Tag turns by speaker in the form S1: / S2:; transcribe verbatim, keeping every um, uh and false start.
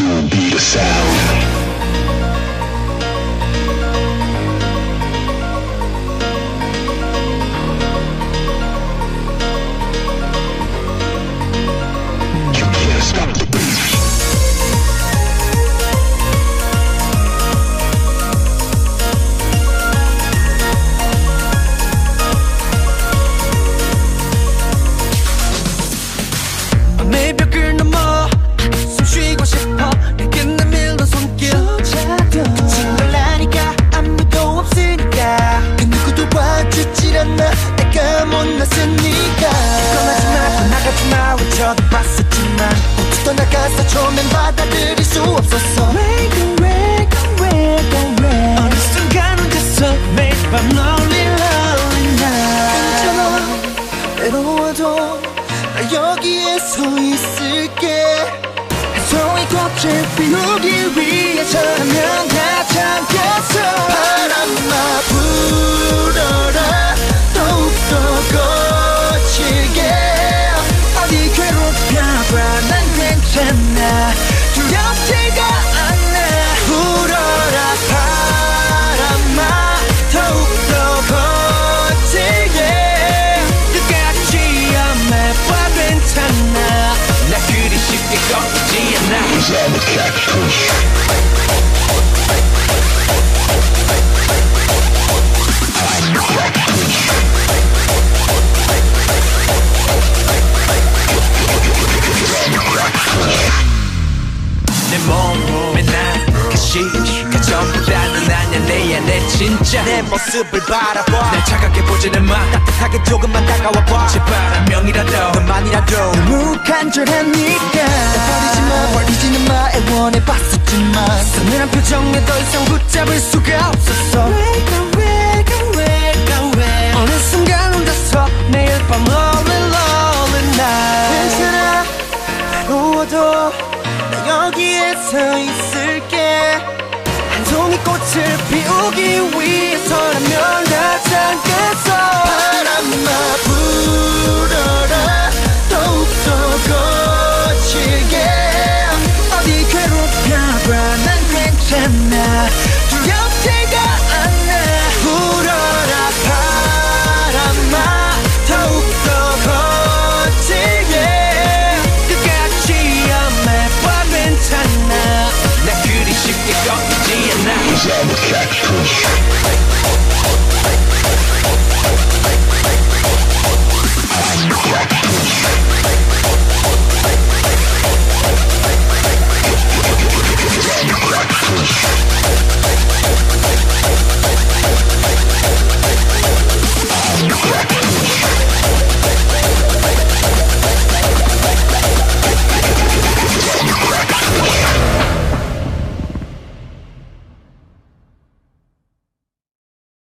S1: will be the sound.
S2: 벽을 넘어 숨 쉬고 싶어 내게 내밀던 손길 정말 나니까 아무도 없으니까 그 누구도 봐주질 않아 내가 못났으니까 떠나지마 떠나가지마 외쳐도 봤었지만 모두 떠나가서 처음엔 받아들일 수 없었어 왜 그래 그래 그래 어느 순간 혼자서 매일 밤 널리 흘리나 괜찮아 외로워도 나 여기에 서 있을게 한 송이 꽃을 피우기 위해서라면 다 참겠어 바람아 불어라 더욱더 거칠게 어디 괴롭혀봐 난 괜찮아 두렵지가 않아 불어라 바람아 더욱더 거칠게 나 그리 쉽게 꺾이지 않아
S1: Cause I'm a catfish. I'm a catfish.
S2: 내 몸 맨날 가시 그 전부라는 아냐 내 안에 진짜 내 모습을 바라봐 날 차갑게 보지는 마 따뜻하게 조금만 다가와봐 제발 한 명이라도 너만이라도 너무 간절하니까 나 버리지마 버리지는 마 애원해봤었지만 서늘한 표정에 더 이상 붙잡을 수가 없었어 왜가 왜가 왜가 왜 어느 순간 혼자서 매일 밤 lonely lonely night 괜찮아 외로워도 나 여기에 서 있을게 한 송이 꽃을 피우기 위해서라면 다 참겠어 바람아 불어라 더욱더 거